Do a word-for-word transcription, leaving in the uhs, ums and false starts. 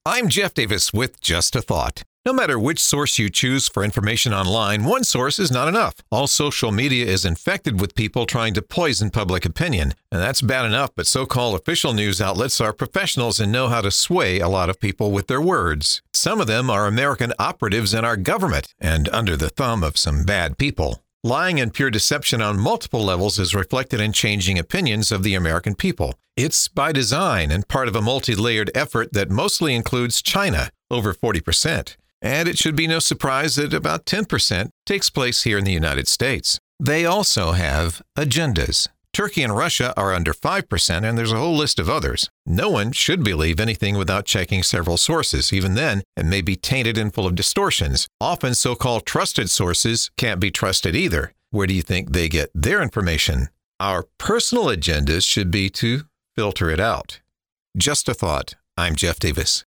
I'm Jeff Davis with Just a Thought. No matter which source you choose for information online, one source is not enough. All social media is infected with people trying to poison public opinion. And that's bad enough, but so-called official news outlets are professionals and know how to sway a lot of people with their words. Some of them are American operatives in our government and under the thumb of some bad people. Lying and pure deception on multiple levels is reflected in changing opinions of the American people. It's by design and part of a multi-layered effort that mostly includes China, over forty percent. And it should be no surprise that about ten percent takes place here in the United States. They also have agendas. Turkey and Russia are under five percent, and there's a whole list of others. No one should believe anything without checking several sources. Even then, it may be tainted and full of distortions. Often so-called trusted sources can't be trusted either. Where do you think they get their information? Our personal agendas should be to filter it out. Just a thought. I'm Jeff Davis.